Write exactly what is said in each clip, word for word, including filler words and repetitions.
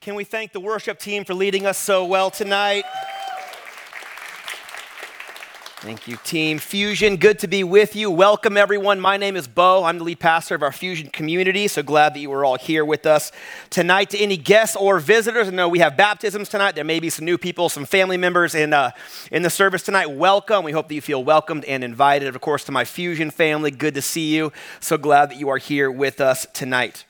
Can we thank the worship team for leading us so well tonight? Thank you, Team Fusion. Good to be with you. Welcome, everyone. My name is Bo. I'm the lead pastor of our Fusion community, so glad that you were all here with us tonight. To any guests or visitors, I know we have baptisms tonight. There may be some new people, some family members in, uh, in the service tonight. Welcome. We hope that you feel welcomed and invited. Of course, to my Fusion family, good to see you. So glad that you are here with us tonight.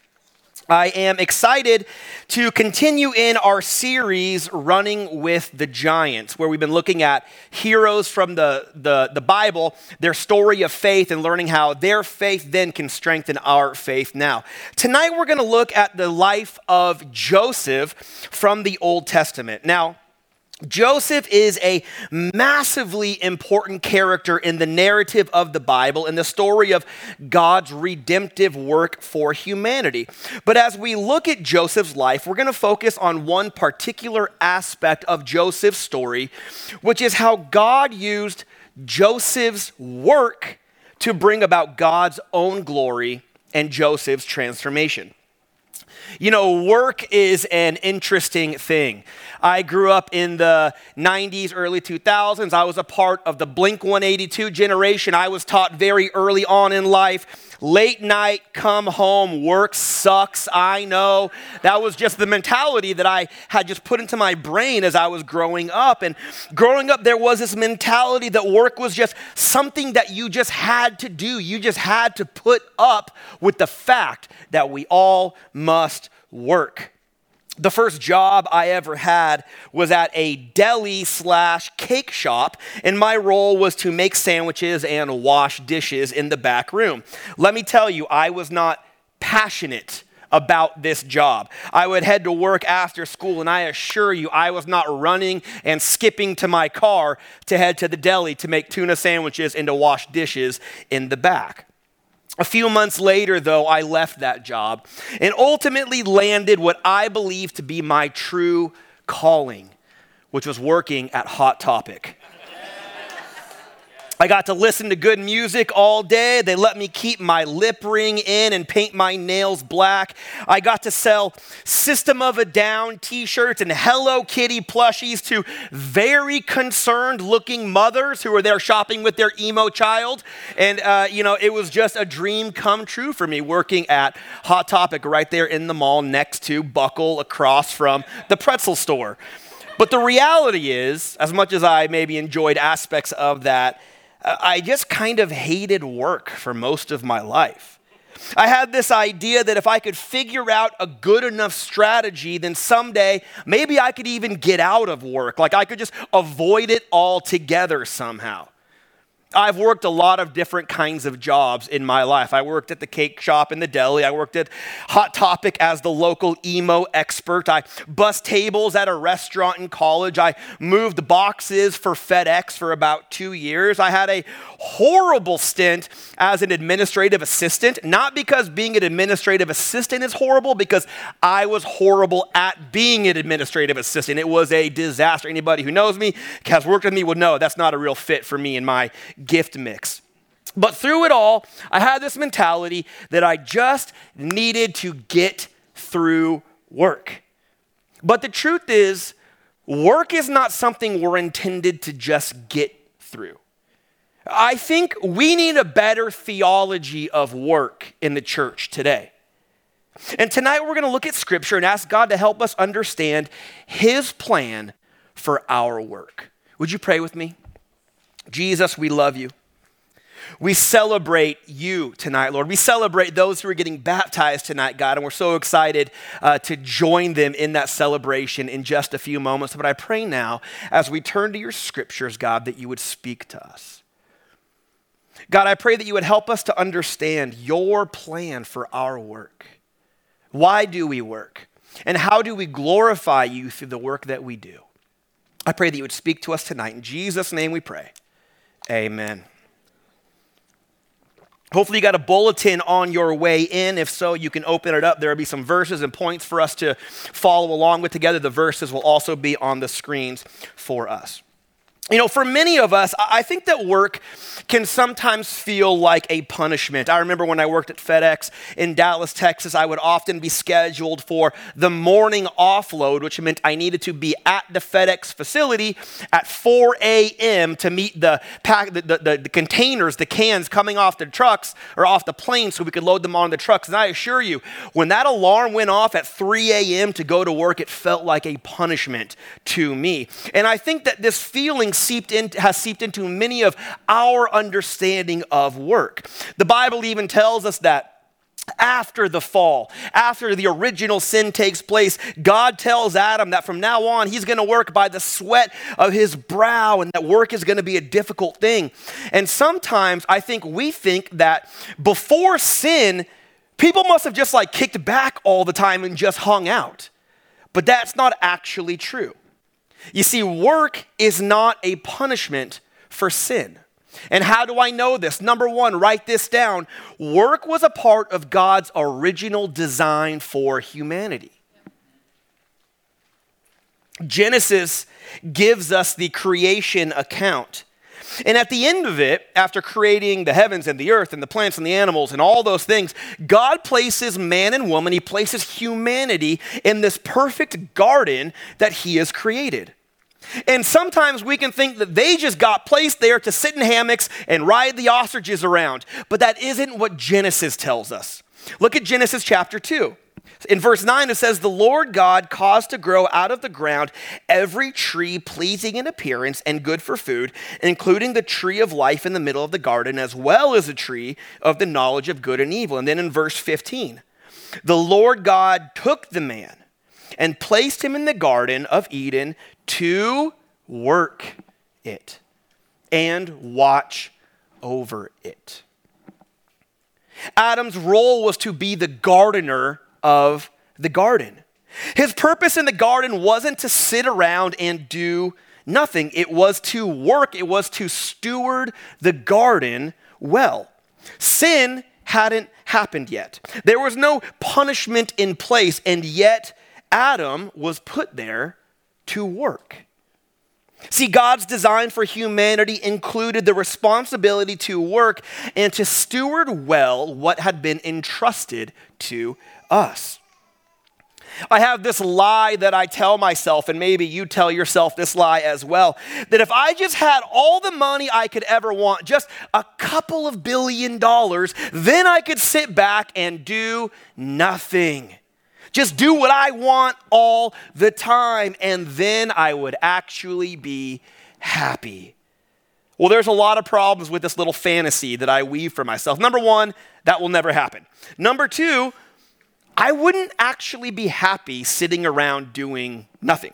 I am excited to continue in our series, Running with the Giants, where we've been looking at heroes from the, the, the Bible, their story of faith, and learning how their faith then can strengthen our faith now. Tonight, we're going to look at the life of Joseph from the Old Testament. Now, Joseph is a massively important character in the narrative of the Bible and the story of God's redemptive work for humanity. But as we look at Joseph's life, we're going to focus on one particular aspect of Joseph's story, which is how God used Joseph's work to bring about God's own glory and Joseph's transformation. You know, work is an interesting thing. I grew up in the nineties, early two thousands. I was a part of the Blink one eighty-two generation. I was taught very early on in life, late night, come home, work sucks, I know. That was just the mentality that I had just put into my brain as I was growing up. And growing up, there was this mentality that work was just something that you just had to do. You just had to put up with the fact that we all must work. The first job I ever had was at a deli slash cake shop, and my role was to make sandwiches and wash dishes in the back room. Let me tell you, I was not passionate about this job. I would head to work after school, and I assure you, I was not running and skipping to my car to head to the deli to make tuna sandwiches and to wash dishes in the back. A few months later, though, I left that job and ultimately landed what I believe to be my true calling, which was working at Hot Topic. I got to listen to good music all day. They let me keep my lip ring in and paint my nails black. I got to sell System of a Down t-shirts and Hello Kitty plushies to very concerned looking mothers who were there shopping with their emo child. And, uh, you know, it was just a dream come true for me working at Hot Topic right there in the mall next to Buckle across from the pretzel store. But the reality is, as much as I maybe enjoyed aspects of that, I just kind of hated work for most of my life. I had this idea that if I could figure out a good enough strategy, then someday maybe I could even get out of work. Like I could just avoid it altogether somehow. I've worked a lot of different kinds of jobs in my life. I worked at the cake shop in the deli. I worked at Hot Topic as the local emo expert. I bussed tables at a restaurant in college. I moved boxes for FedEx for about two years. I had a horrible stint as an administrative assistant, not because being an administrative assistant is horrible, because I was horrible at being an administrative assistant. It was a disaster. Anybody who knows me, has worked with me, would know that's not a real fit for me in my gift mix. But through it all, I had this mentality that I just needed to get through work. But the truth is, work is not something we're intended to just get through. I think we need a better theology of work in the church today. And tonight we're going to look at Scripture and ask God to help us understand His plan for our work. Would you pray with me? Jesus, we love you. We celebrate you tonight, Lord. We celebrate those who are getting baptized tonight, God, and we're so excited uh, to join them in that celebration in just a few moments. But I pray now, as we turn to your scriptures, God, that you would speak to us. God, I pray that you would help us to understand your plan for our work. Why do we work? And how do we glorify you through the work that we do? I pray that you would speak to us tonight. In Jesus' name we pray. Amen. Hopefully you got a bulletin on your way in. If so, you can open it up. There will be some verses and points for us to follow along with together. The verses will also be on the screens for us. You know, for many of us, I think that work can sometimes feel like a punishment. I remember when I worked at FedEx in Dallas, Texas, I would often be scheduled for the morning offload, which meant I needed to be at the FedEx facility at four a.m. to meet the, pack, the, the, the containers, the cans coming off the trucks or off the plane so we could load them on the trucks. And I assure you, when that alarm went off at three a.m. to go to work, it felt like a punishment to me. And I think that this feeling seeped in, has seeped into many of our understanding of work. The Bible even tells us that after the fall, after the original sin takes place, God tells Adam that from now on, he's going to work by the sweat of his brow, and that work is going to be a difficult thing. And sometimes I think we think that before sin, people must have just like kicked back all the time and just hung out. But that's not actually true. You see, work is not a punishment for sin. And how do I know this? Number one, write this down. Work was a part of God's original design for humanity. Genesis gives us the creation account. And at the end of it, after creating the heavens and the earth and the plants and the animals and all those things, God places man and woman, he places humanity in this perfect garden that he has created. And sometimes we can think that they just got placed there to sit in hammocks and ride the ostriches around. But that isn't what Genesis tells us. Look at Genesis chapter two. In verse nine, it says, "The Lord God caused to grow out of the ground every tree pleasing in appearance and good for food, including the tree of life in the middle of the garden, as well as the tree of the knowledge of good and evil." And then in verse fifteen, "The Lord God took the man and placed him in the garden of Eden to work it and watch over it." Adam's role was to be the gardener of the garden. His purpose in the garden wasn't to sit around and do nothing. It was to work. It was to steward the garden well. Sin hadn't happened yet. There was no punishment in place, and yet Adam was put there to work. See, God's design for humanity included the responsibility to work and to steward well what had been entrusted to us. I have this lie that I tell myself, and maybe you tell yourself this lie as well, that if I just had all the money I could ever want, just a couple of billion dollars, then I could sit back and do nothing. Just do what I want all the time, and then I would actually be happy. Well, there's a lot of problems with this little fantasy that I weave for myself. Number one, that will never happen. Number two, I wouldn't actually be happy sitting around doing nothing.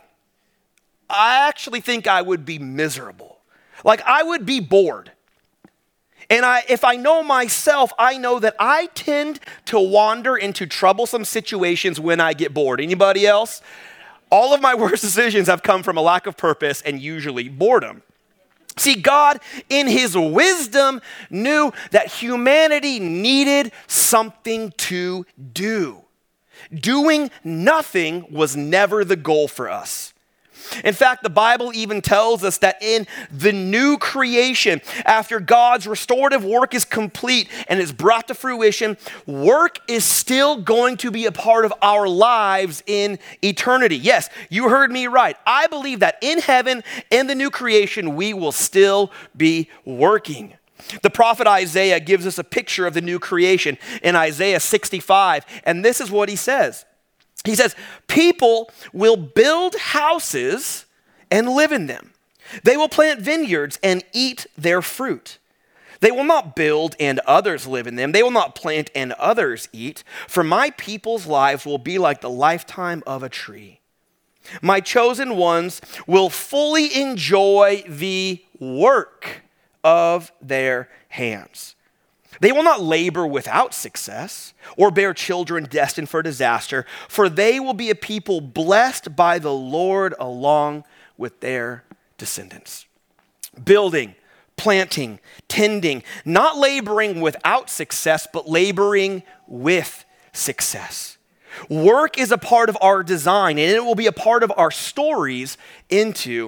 I actually think I would be miserable. Like, I would be bored. And I, if I know myself, I know that I tend to wander into troublesome situations when I get bored. Anybody else? All of my worst decisions have come from a lack of purpose and usually boredom. See, God, in his wisdom, knew that humanity needed something to do. Doing nothing was never the goal for us. In fact, the Bible even tells us that in the new creation, after God's restorative work is complete and is brought to fruition, work is still going to be a part of our lives in eternity. Yes, you heard me right. I believe that in heaven, in the new creation, we will still be working. The prophet Isaiah gives us a picture of the new creation in Isaiah sixty-five, and this is what he says. He says, "People will build houses and live in them. They will plant vineyards and eat their fruit. They will not build and others live in them. They will not plant and others eat. For my people's lives will be like the lifetime of a tree. My chosen ones will fully enjoy the work of their hands. They will not labor without success or bear children destined for disaster, for they will be a people blessed by the Lord along with their descendants." Building, planting, tending, not laboring without success, but laboring with success. Work is a part of our design, and it will be a part of our stories into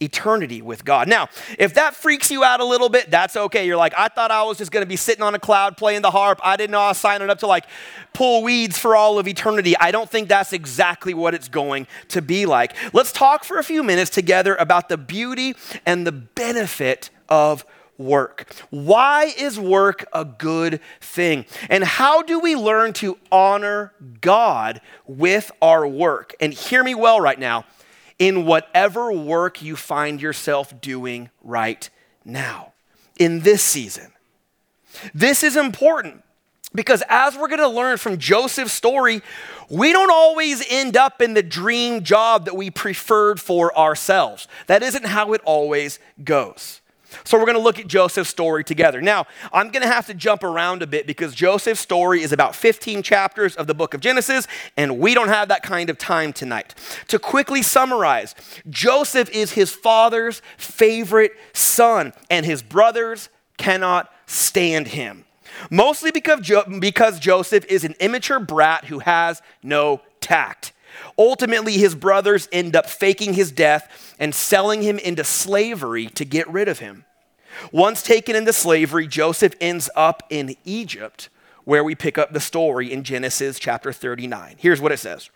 eternity with God. Now, if that freaks you out a little bit, that's okay. You're like, I thought I was just going to be sitting on a cloud playing the harp. I didn't know I was signing up to like pull weeds for all of eternity. I don't think that's exactly what it's going to be like. Let's talk for a few minutes together about the beauty and the benefit of work. Why is work a good thing? And how do we learn to honor God with our work? And hear me well right now. In whatever work you find yourself doing right now, in this season. This is important because as we're going to learn from Joseph's story, we don't always end up in the dream job that we preferred for ourselves. That isn't how it always goes. So we're going to look at Joseph's story together. Now, I'm going to have to jump around a bit because Joseph's story is about fifteen chapters of the book of Genesis, and we don't have that kind of time tonight. To quickly summarize, Joseph is his father's favorite son, and his brothers cannot stand him. Mostly because, jo- because Joseph is an immature brat who has no tact. Ultimately, his brothers end up faking his death and selling him into slavery to get rid of him. Once taken into slavery, Joseph ends up in Egypt, where we pick up the story in Genesis chapter thirty-nine. Here's what it says.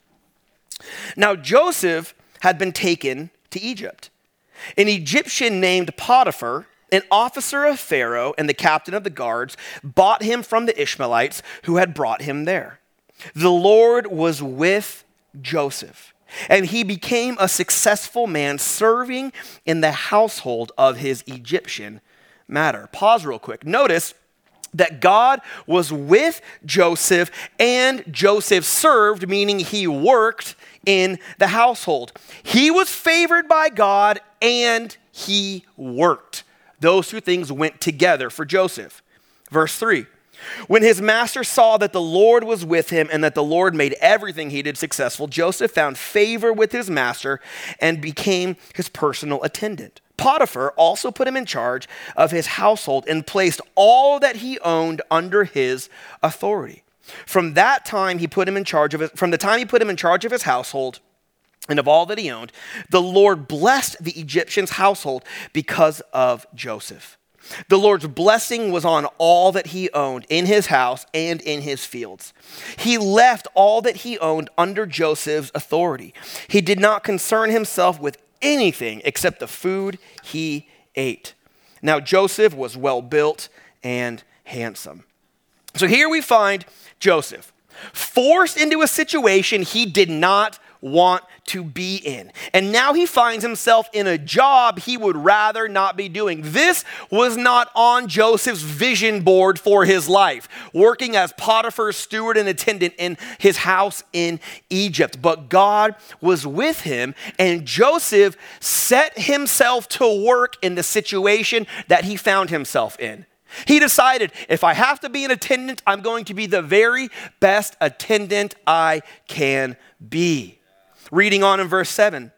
Now, Joseph had been taken to Egypt. An Egyptian named Potiphar, an officer of Pharaoh and the captain of the guards, bought him from the Ishmaelites who had brought him there. The Lord was with Joseph, and he became a successful man serving in the household of his Egyptian master. Pause real quick. Notice that God was with Joseph and Joseph served, meaning he worked in the household. He was favored by God and he worked. Those two things went together for Joseph. Verse three. When his master saw that the Lord was with him and that the Lord made everything he did successful, Joseph found favor with his master and became his personal attendant. Potiphar also put him in charge of his household and placed all that he owned under his authority. From that time, he put him in charge of his, from the time he put him in charge of his household and of all that he owned, the Lord blessed the Egyptian's household because of Joseph. The Lord's blessing was on all that he owned in his house and in his fields. He left all that he owned under Joseph's authority. He did not concern himself with anything except the food he ate. Now Joseph was well built and handsome. So here we find Joseph forced into a situation he did not want to be in. And now he finds himself in a job he would rather not be doing. This was not on Joseph's vision board for his life, working as Potiphar's steward and attendant in his house in Egypt. But God was with him, and Joseph set himself to work in the situation that he found himself in. He decided, if I have to be an attendant, I'm going to be the very best attendant I can be. Reading on in verse seven.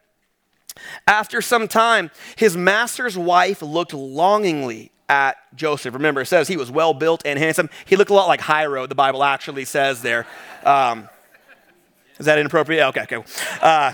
After some time, his master's wife looked longingly at Joseph. Remember, it says he was well built and handsome. He looked a lot like Hiero, the Bible actually says there. Um, is that inappropriate? Okay, okay. Uh,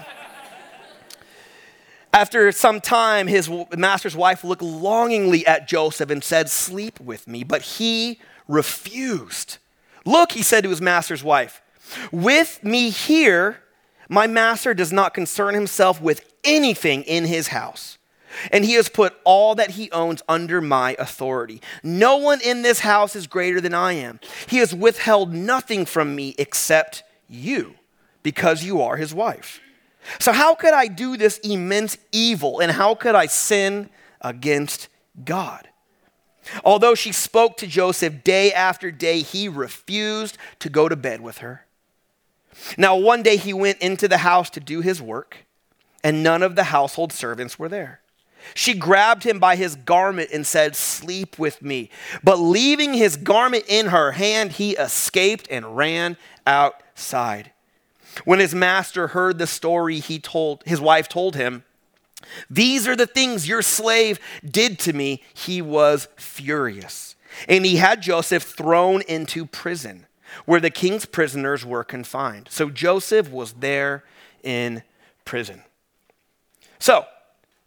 After some time, his master's wife looked longingly at Joseph and said, "Sleep with me." But he refused. "Look," he said to his master's wife, "with me here, my master does not concern himself with anything in his house, and he has put all that he owns under my authority. No one in this house is greater than I am. He has withheld nothing from me except you, because you are his wife. So how could I do this immense evil, and how could I sin against God?" Although she spoke to Joseph day after day, he refused to go to bed with her. Now one day he went into the house to do his work, and none of the household servants were there. She grabbed him by his garment and said, "Sleep with me." But leaving his garment in her hand, he escaped and ran outside. When his master heard the story, he told his wife told him, "These are the things your slave did to me." He was furious, and he had Joseph thrown into prison, where the king's prisoners were confined. So Joseph was there in prison. So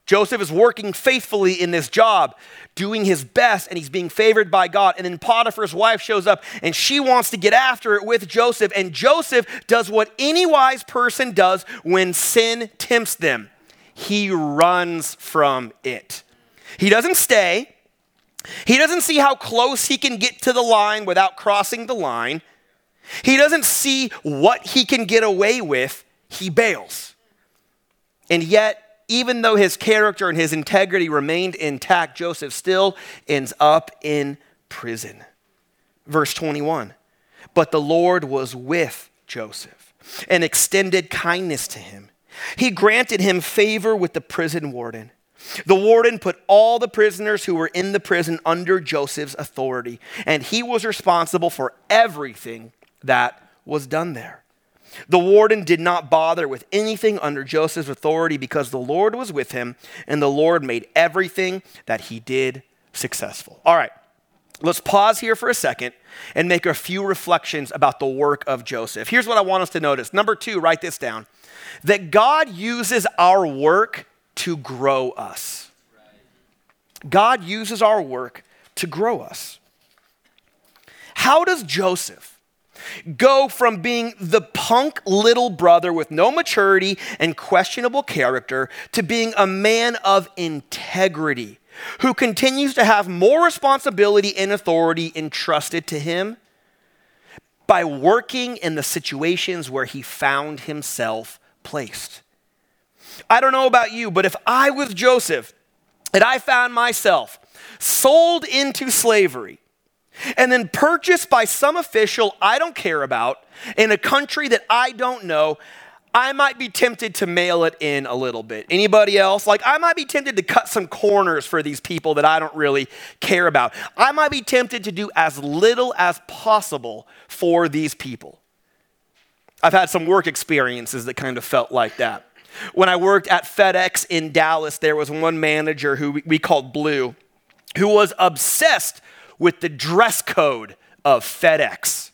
Joseph is working faithfully in this job, doing his best, and he's being favored by God. And then Potiphar's wife shows up, and she wants to get after it with Joseph. And Joseph does what any wise person does when sin tempts them. He runs from it. He doesn't stay. He doesn't see how close he can get to the line without crossing the line. He doesn't see what he can get away with. He bails. And yet, even though his character and his integrity remained intact, Joseph still ends up in prison. Verse twenty-one, but the Lord was with Joseph and extended kindness to him. He granted him favor with the prison warden. The warden put all the prisoners who were in the prison under Joseph's authority, and he was responsible for everything that was done there. The warden did not bother with anything under Joseph's authority because the Lord was with him, and the Lord made everything that he did successful. All right, let's pause here for a second and make a few reflections about the work of Joseph. Here's what I want us to notice. Number two, write this down. That God uses our work to grow us. God uses our work to grow us. How does Joseph go from being the punk little brother with no maturity and questionable character to being a man of integrity who continues to have more responsibility and authority entrusted to him? By working in the situations where he found himself placed. I don't know about you, but if I was Joseph and I found myself sold into slavery and then purchased by some official I don't care about in a country that I don't know, I might be tempted to mail it in a little bit. Anybody else? Like, I might be tempted to cut some corners for these people that I don't really care about. I might be tempted to do as little as possible for these people. I've had some work experiences that kind of felt like that. When I worked at FedEx in Dallas, there was one manager who we called Blue, who was obsessed with the dress code of FedEx.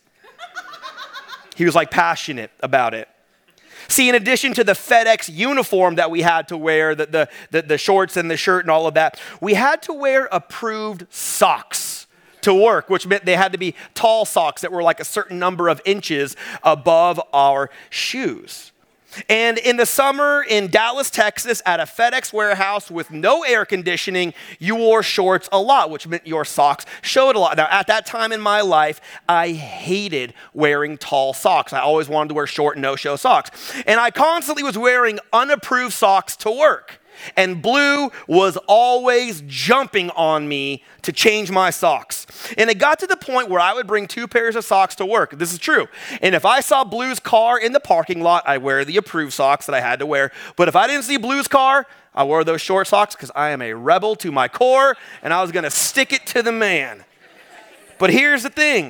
He was like passionate about it. See, in addition to the FedEx uniform that we had to wear, the, the, the, the shorts and the shirt and all of that, we had to wear approved socks to work, which meant they had to be tall socks that were like a certain number of inches above our shoes. And in the summer in Dallas, Texas, at a FedEx warehouse with no air conditioning, you wore shorts a lot, which meant your socks showed a lot. Now, at that time in my life, I hated wearing tall socks. I always wanted to wear short, no-show socks. And I constantly was wearing unapproved socks to work. And Blue was always jumping on me to change my socks. And it got to the point where I would bring two pairs of socks to work. This is true. And if I saw Blue's car in the parking lot, I'd wear the approved socks that I had to wear. But if I didn't see Blue's car, I wore those short socks because I am a rebel to my core, and I was going to stick it to the man. But here's the thing.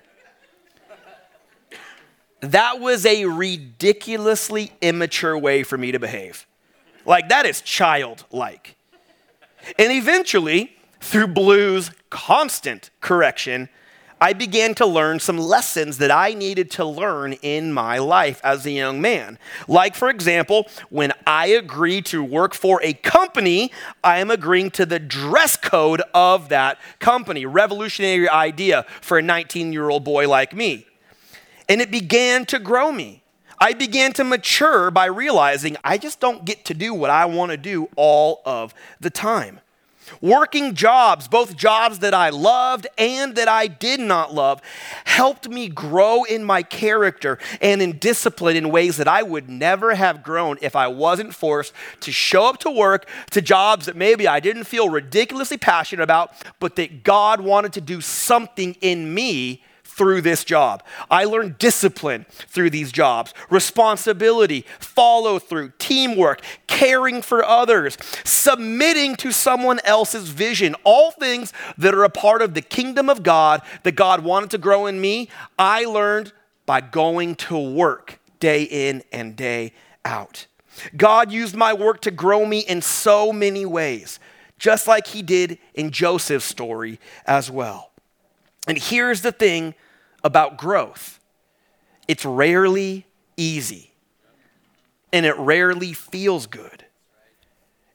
That was a ridiculously immature way for me to behave. Like, that is childlike. And eventually, through Blue's constant correction, I began to learn some lessons that I needed to learn in my life as a young man. Like, for example, when I agree to work for a company, I am agreeing to the dress code of that company. Revolutionary idea for a nineteen-year-old boy like me. And it began to grow me. I began to mature by realizing I just don't get to do what I want to do all of the time. Working jobs, both jobs that I loved and that I did not love, helped me grow in my character and in discipline in ways that I would never have grown if I wasn't forced to show up to work to jobs that maybe I didn't feel ridiculously passionate about, but that God wanted to do something in me through this job. I learned discipline through these jobs, responsibility, follow through, teamwork, caring for others, submitting to someone else's vision, all things that are a part of the kingdom of God that God wanted to grow in me. I learned by going to work day in and day out. God used my work to grow me in so many ways, just like he did in Joseph's story as well. And here's the thing about growth. It's rarely easy, and it rarely feels good.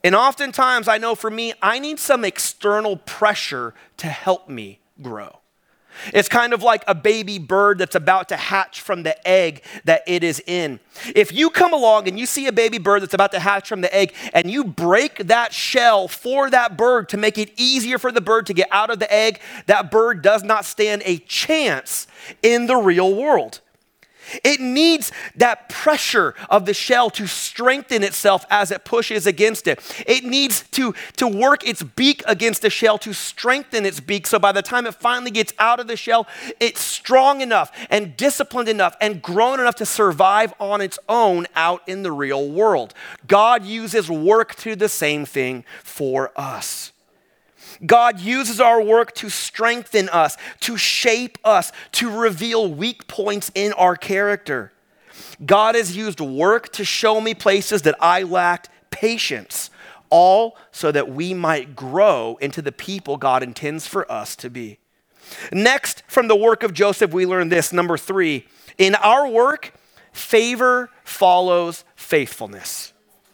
And oftentimes, I know for me, I need some external pressure to help me grow. It's kind of like a baby bird that's about to hatch from the egg that it is in. If you come along and you see a baby bird that's about to hatch from the egg and you break that shell for that bird to make it easier for the bird to get out of the egg, that bird does not stand a chance in the real world. It needs that pressure of the shell to strengthen itself as it pushes against it. It needs to, to work its beak against the shell to strengthen its beak, so by the time it finally gets out of the shell, it's strong enough and disciplined enough and grown enough to survive on its own out in the real world. God uses work to do the same thing for us. God uses our work to strengthen us, to shape us, to reveal weak points in our character. God has used work to show me places that I lacked patience, all so that we might grow into the people God intends for us to be. Next, from the work of Joseph, we learn this, number three. In our work, favor follows faithfulness.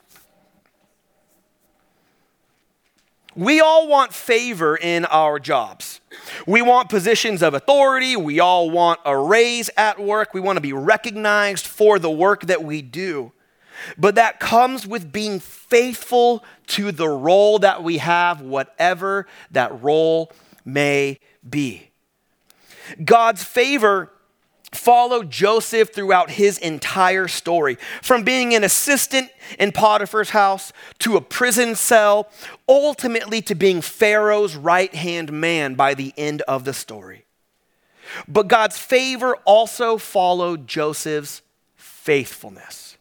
We all want favor in our jobs. We want positions of authority. We all want a raise at work. We want to be recognized for the work that we do. But that comes with being faithful to the role that we have, whatever that role may be. God's favor followed Joseph throughout his entire story, from being an assistant in Potiphar's house to a prison cell, ultimately to being Pharaoh's right-hand man by the end of the story. But God's favor also followed Joseph's faithfulness.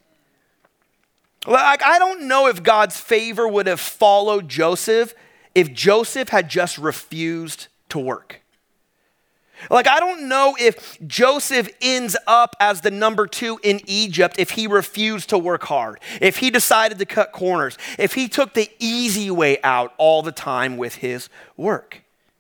Like, I don't know if God's favor would have followed Joseph if Joseph had just refused to work. Like, I don't know if Joseph ends up as the number two in Egypt if he refused to work hard, if he decided to cut corners, if he took the easy way out all the time with his work.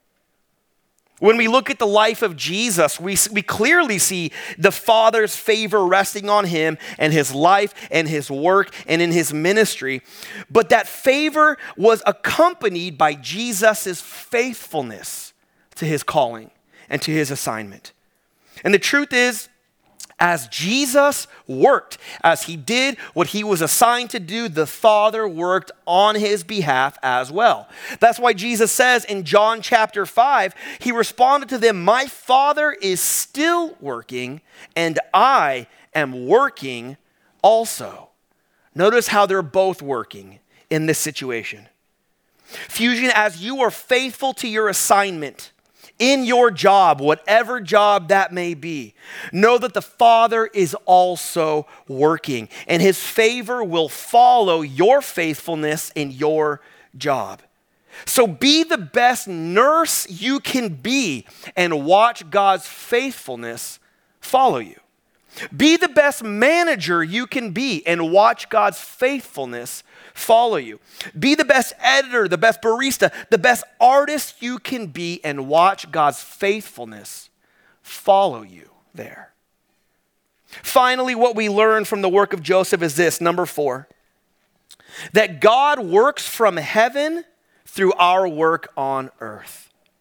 When we look at the life of Jesus, we, we clearly see the Father's favor resting on him and his life and his work and in his ministry. But that favor was accompanied by Jesus' faithfulness to his calling and to his assignment. And the truth is, as Jesus worked, as he did what he was assigned to do, the Father worked on his behalf as well. That's why Jesus says in John chapter five, he responded to them, "My Father is still working, and I am working also." Notice how they're both working in this situation. Fusion, as you are faithful to your assignment, in your job, whatever job that may be, know that the Father is also working, and his favor will follow your faithfulness in your job. So be the best nurse you can be and watch God's faithfulness follow you. Be the best manager you can be and watch God's faithfulness follow you. Be the best editor, the best barista, the best artist you can be and watch God's faithfulness follow you there. Finally, what we learn from the work of Joseph is this, number four, that God works from heaven through our work on earth.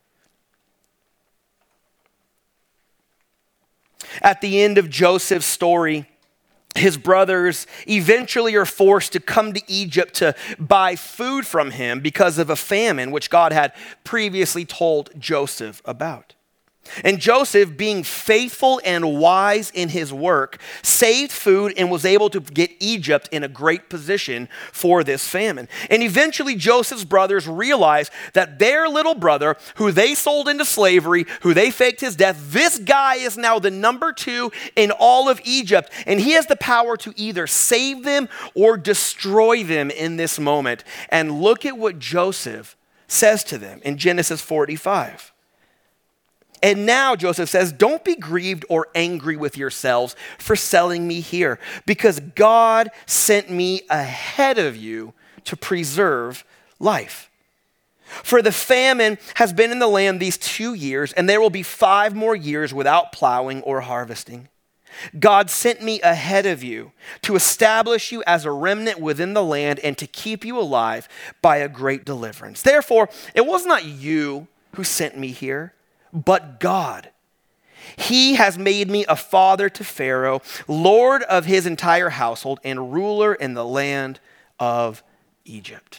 At the end of Joseph's story, his brothers eventually are forced to come to Egypt to buy food from him because of a famine which God had previously told Joseph about. And Joseph, being faithful and wise in his work, saved food and was able to get Egypt in a great position for this famine. And eventually Joseph's brothers realized that their little brother, who they sold into slavery, who they faked his death, this guy is now the number two in all of Egypt. And he has the power to either save them or destroy them in this moment. And look at what Joseph says to them in Genesis forty-five. And now, Joseph says, don't be grieved or angry with yourselves for selling me here, because God sent me ahead of you to preserve life. For the famine has been in the land these two years, and there will be five more years without plowing or harvesting. God sent me ahead of you to establish you as a remnant within the land and to keep you alive by a great deliverance. Therefore, it was not you who sent me here, but God. He has made me a father to Pharaoh, lord of his entire household, and ruler in the land of Egypt.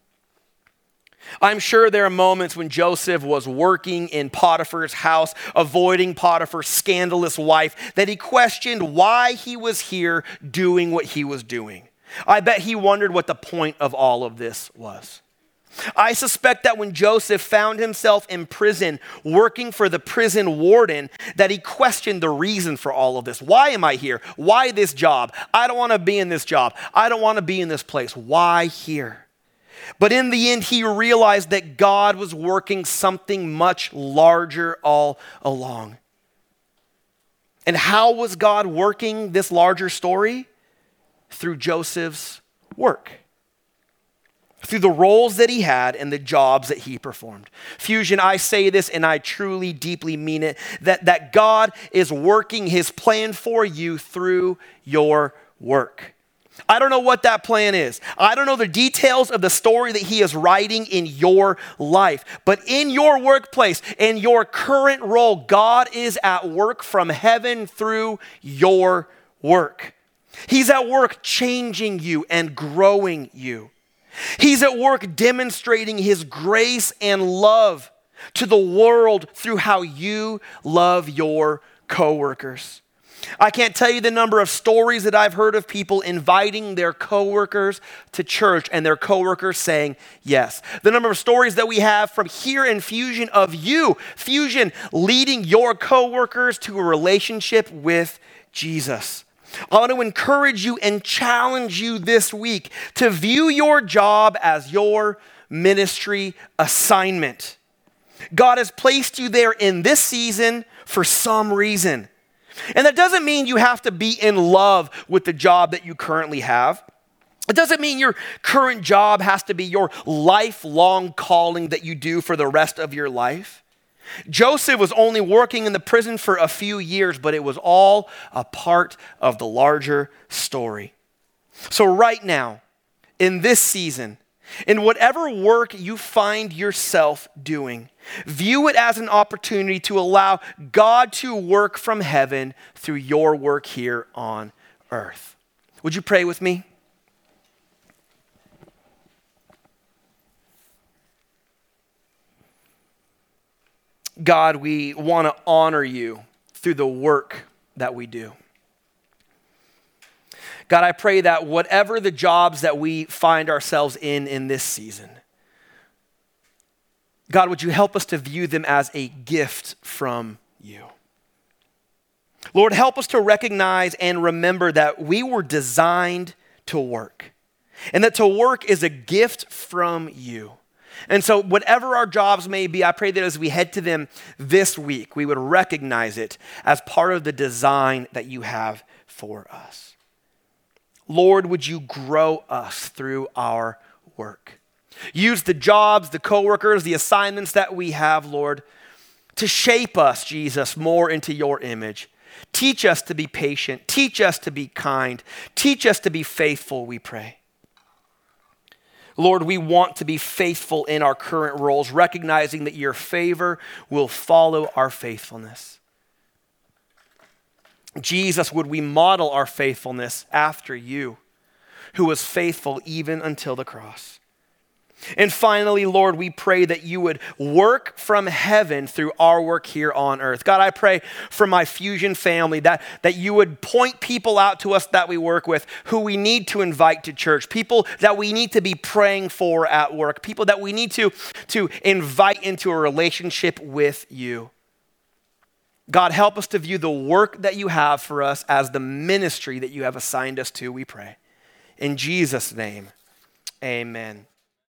I'm sure there are moments when Joseph was working in Potiphar's house, avoiding Potiphar's scandalous wife, that he questioned why he was here doing what he was doing. I bet he wondered what the point of all of this was. I suspect that when Joseph found himself in prison, working for the prison warden, that he questioned the reason for all of this. Why am I here? Why this job? I don't want to be in this job. I don't want to be in this place. Why here? But in the end, he realized that God was working something much larger all along. And how was God working this larger story? Through Joseph's work. Through the roles that he had and the jobs that he performed. Fusion, I say this and I truly, deeply mean it, that, that God is working his plan for you through your work. I don't know what that plan is. I don't know the details of the story that he is writing in your life. But in your workplace, in your current role, God is at work from heaven through your work. He's at work changing you and growing you. He's at work demonstrating his grace and love to the world through how you love your coworkers. I can't tell you the number of stories that I've heard of people inviting their coworkers to church and their coworkers saying yes. The number of stories that we have from here in Fusion of you, Fusion, leading your coworkers to a relationship with Jesus. I want to encourage you and challenge you this week to view your job as your ministry assignment. God has placed you there in this season for some reason. And that doesn't mean you have to be in love with the job that you currently have. It doesn't mean your current job has to be your lifelong calling that you do for the rest of your life. Joseph was only working in the prison for a few years, but it was all a part of the larger story. So right now, in this season, in whatever work you find yourself doing, view it as an opportunity to allow God to work from heaven through your work here on earth. Would you pray with me? God, we want to honor you through the work that we do. God, I pray that whatever the jobs that we find ourselves in in this season, God, would you help us to view them as a gift from you? Lord, help us to recognize and remember that we were designed to work, and that to work is a gift from you. And so whatever our jobs may be, I pray that as we head to them this week, we would recognize it as part of the design that you have for us. Lord, would you grow us through our work? Use the jobs, the coworkers, the assignments that we have, Lord, to shape us, Jesus, more into your image. Teach us to be patient. Teach us to be kind. Teach us to be faithful, we pray. Lord, we want to be faithful in our current roles, recognizing that your favor will follow our faithfulness. Jesus, would we model our faithfulness after you, who was faithful even until the cross? And finally, Lord, we pray that you would work from heaven through our work here on earth. God, I pray for my Fusion family that, that you would point people out to us that we work with who we need to invite to church, people that we need to be praying for at work, people that we need to, to invite into a relationship with you. God, help us to view the work that you have for us as the ministry that you have assigned us to, we pray. In Jesus' name, amen.